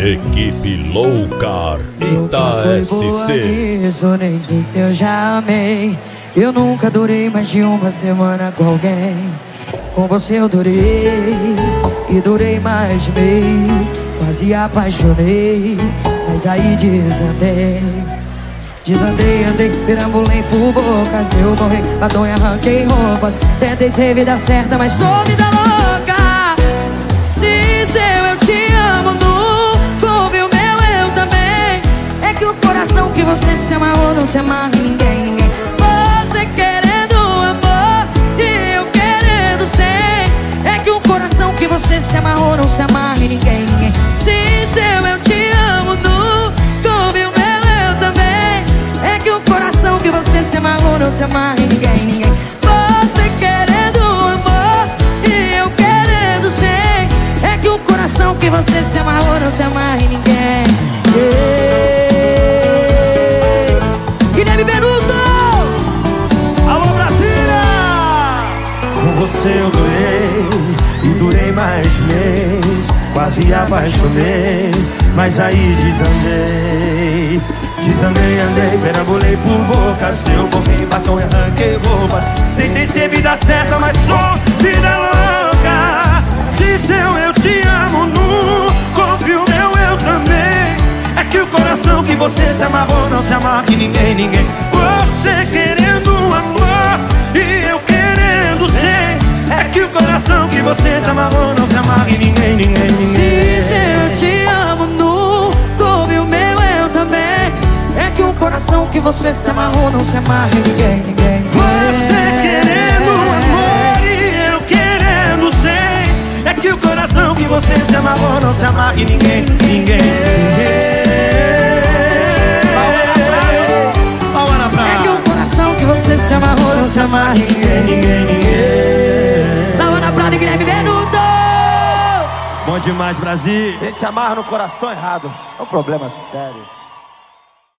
Equipe Loucar Ita SC. Isso nem sei se eu já amei. Eu nunca durei mais de uma semana com alguém. Com você eu durei, e durei mais de mês. Quase apaixonei, mas aí desandei, andei, perambulei por bocas. Eu morri, batom e arranquei roupas. Tentei ser vida certa, mas sou vida louca. Se seu eu te amo, nunca ouviu meu eu também. É que o coração que você se amarrou não se amarra em ninguém. Você querendo amor e eu querendo sem. É que o coração que você se amarrou não se amarra em ninguém. Se seu eu te amo, nunca ouviu meu eu também. É que o coração que você se amarrou não se amarra em ninguém. Você querendo amor e eu querendo sem. É que o coração que você se amarrou não se amarra em ninguém. Guilherme Benuto! Alô, Brasília! Com você eu durei, e durei mais de mês. Quase apaixonei, mas aí desandei, andei, perambulei por bocas. Eu borrei batom e arranquei roupas. Tentei ser vida certa, mas sou vida louca. Dizeu eu te amo, nunca ouviu meu eu também. É que o coração que você se amarrou não se amarra em ninguém. Você querendo amor e eu querendo ser. É que o coração que você se amarrou não se amarra em ninguém. Se eu te amo, nunca ouviu meu eu também. É que o coração que você se amarrou não se amarra em ninguém. Você querendo amor e eu querendo ser. É que o coração que você se amarrou não se amarra em ninguém. É que o coração que você se amarrou não se amarra em ninguém. Lava na Prada e Guilherme Benuto! Bom demais, Brasil. A gente amarra no coração errado. É um problema sério.